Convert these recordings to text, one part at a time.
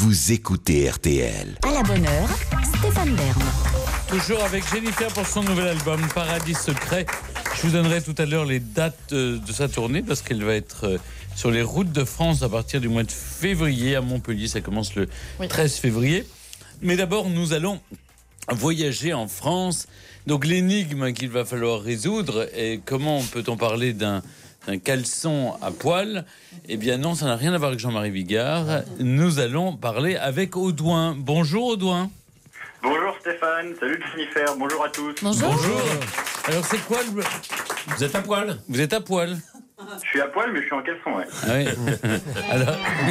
Vous écoutez RTL. À la bonne heure, Stéphane Bern. Toujours avec Jennifer pour son nouvel album Paradis Secret. Je vous donnerai tout à l'heure les dates de sa tournée parce qu'elle va être sur les routes de France à partir du mois de février à Montpellier. Ça commence le 13 février. Mais d'abord, nous allons voyager en France. Donc l'énigme qu'il va falloir résoudre est comment peut-on parler d'un caleçon à poil? Eh bien non, ça n'a rien à voir avec Jean-Marie Bigard. Nous allons parler avec Audouin. Bonjour Audouin. Bonjour Stéphane, salut Jennifer, bonjour à tous. Bonjour. Alors c'est quoi le... Vous êtes à poil? Vous êtes à poil? Je suis à poil mais je suis en caleçon, ouais. Ah oui.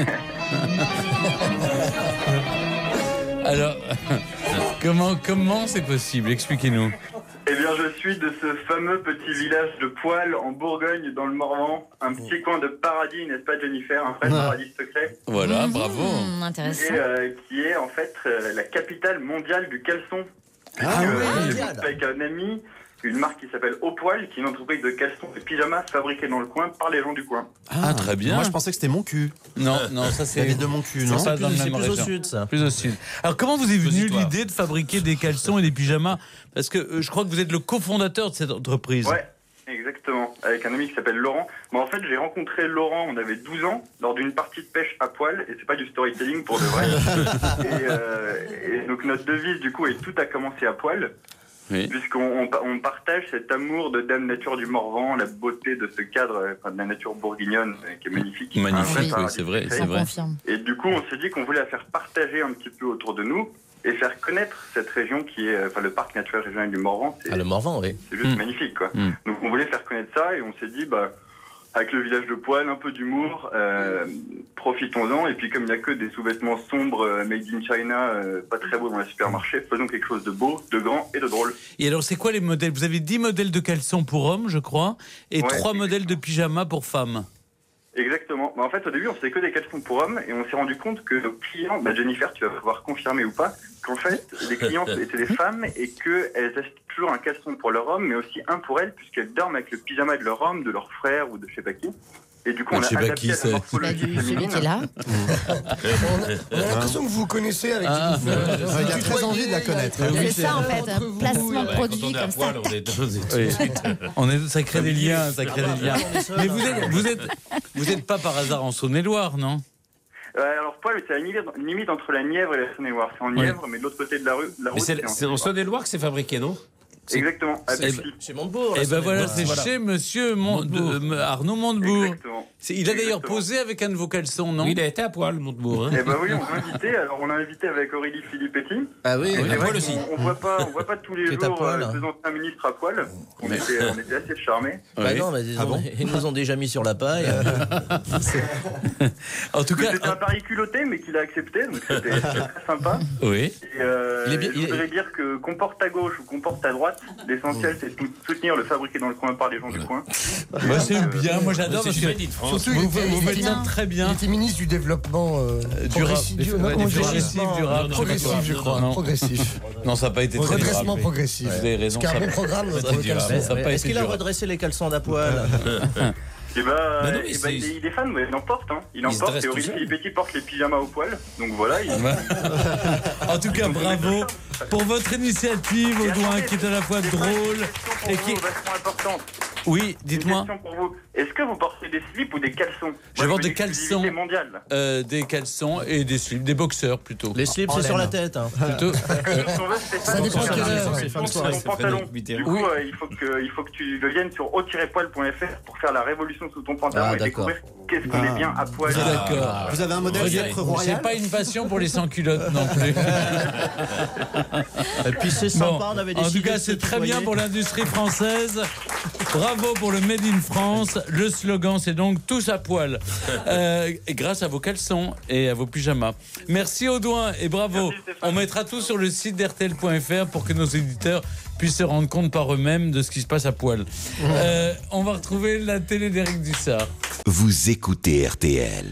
Alors, comment c'est possible? Expliquez-nous. Eh bien, je suis de ce fameux petit village de Poil en Bourgogne, dans le Morvan, un petit coin de paradis, n'est-ce pas Jennifer, un vrai paradis secret. Voilà, bravo. Intéressant. Qui est en fait la capitale mondiale du caleçon. Avec un ami, une marque qui s'appelle Au Poil, qui est une entreprise de caleçons et pyjamas fabriqués dans le coin par les gens du coin. Ah, très bien. Moi, je pensais que c'était Mon Cul. Non, ça c'est... La ville de Mon Cul, non? C'est pas dans la même plus au région. sud, ça. Plus au sud. Alors, comment vous est venue l'idée de fabriquer des caleçons et des pyjamas? Parce que je crois que vous êtes le cofondateur de cette entreprise. Ouais, exactement. Avec un ami qui s'appelle Laurent. Mais en fait, j'ai rencontré Laurent, on avait 12 ans, lors d'une partie de pêche à poil, et c'est pas du storytelling pour de vrai. et donc notre devise, du coup, est tout a commencé à poil. Oui. Puisqu'on partage cet amour de Dame Nature du Morvan, la beauté de ce cadre de la nature bourguignonne qui est magnifique. Magnifique, oui, c'est vrai. Et du coup, on s'est dit qu'on voulait la faire partager un petit peu autour de nous et faire connaître cette région qui est, le parc naturel régional du Morvan. Le Morvan, oui. C'est juste magnifique, quoi. Donc on voulait faire connaître ça et on s'est dit, avec le village de Poil, un peu d'humour, profitons-en. Et puis comme il n'y a que des sous-vêtements sombres made in China, pas très beaux dans les supermarchés, faisons quelque chose de beau, de grand et de drôle. Et alors c'est quoi les modèles? Vous avez 10 modèles de caleçons pour hommes, je crois, et 3 modèles de pyjamas pour femmes. Exactement. En fait, au début, on faisait que des caleçons pour hommes et on s'est rendu compte que nos clients, Jennifer, tu vas pouvoir confirmer ou pas, qu'en fait, les clients étaient des femmes et qu'elles achètent toujours un caleçon pour leur homme, mais aussi un pour elles, puisqu'elles dorment avec le pyjama de leur homme, de leur frère ou de je sais pas qui. Et du coup, on a adapté à la morphologie féminine. Qui est là. On a l'impression que vous vous connaissez avec il a très envie de la connaître. C'est ça en fait, placement de produit comme ça. Ça crée des liens, Mais vous êtes pas par hasard en Saône-et-Loire, non? Alors Poil, c'est à la limite entre la Nièvre et la Saône-et-Loire. C'est en Nièvre, mais de l'autre côté de la route. C'est en Saône-et-Loire que c'est fabriqué, non? Exactement. Chez Montebourg. Et voilà, c'est chez monsieur Arnaud Montebourg. Exactement. Il a d'ailleurs posé avec un de vos caleçons, non? Oui, il a été à poil, Montebourg. Oui, on l'a invité avec Aurélie Filippetti. Ah oui, à poil aussi. On voit pas tous les jours deux anciens ministres à poil. On était assez charmés. Non, mais ils nous ont déjà mis sur la paille. En tout cas, c'était un pari culotté, mais qu'il a accepté, donc c'était très sympa. Oui. Je voudrais dire que qu'on porte à gauche ou qu'on porte à droite, l'essentiel c'est de soutenir le fabriqué dans le coin par les gens du coin. C'est bien, moi j'adore parce que surtout vous faites ça très bien. Il était ministre du développement progressif, je crois. Progressif. Non, ça n'a pas été très redressement progressif. Vous avez raison. C'est un bon programme pour le caleçon. Est-ce qu'il a redressé les caleçons d'à poil? Il est fan, mais il en porte. Il en porte et Aurélie Filippetti porte les pyjamas au poil. Donc voilà. En tout cas, bravo pour votre initiative, Audouin, qui est à la fois drôle et qui est vachement importante. Oui, dites-moi. Une question pour vous. Est-ce que vous portez des slips ou des caleçons? Je porte des caleçons. Des caleçons et des slips, des boxeurs plutôt. Les slips, c'est sur la tête. Plutôt. Ça dépend de quelle heure. Ton pantalon. Du coup, il faut que tu viennes sur au-poil.fr pour faire la révolution sous ton pantalon et découvrir qu'est-ce qu'on est bien à poil. D'accord. Vous avez un modèle d'être royal? J'ai pas une passion pour les sans-culottes non plus. Et puis c'est sympa, on avait des. En tout cas, c'est très bien pour l'industrie française. Bravo pour le Made in France. Le slogan, c'est donc tous à poil. Et grâce à vos caleçons et à vos pyjamas. Merci Audouin et bravo. On mettra tout sur le site d'RTL.fr pour que nos éditeurs puissent se rendre compte par eux-mêmes de ce qui se passe à poil. On va retrouver la télé d'Éric Dussard. Vous écoutez RTL.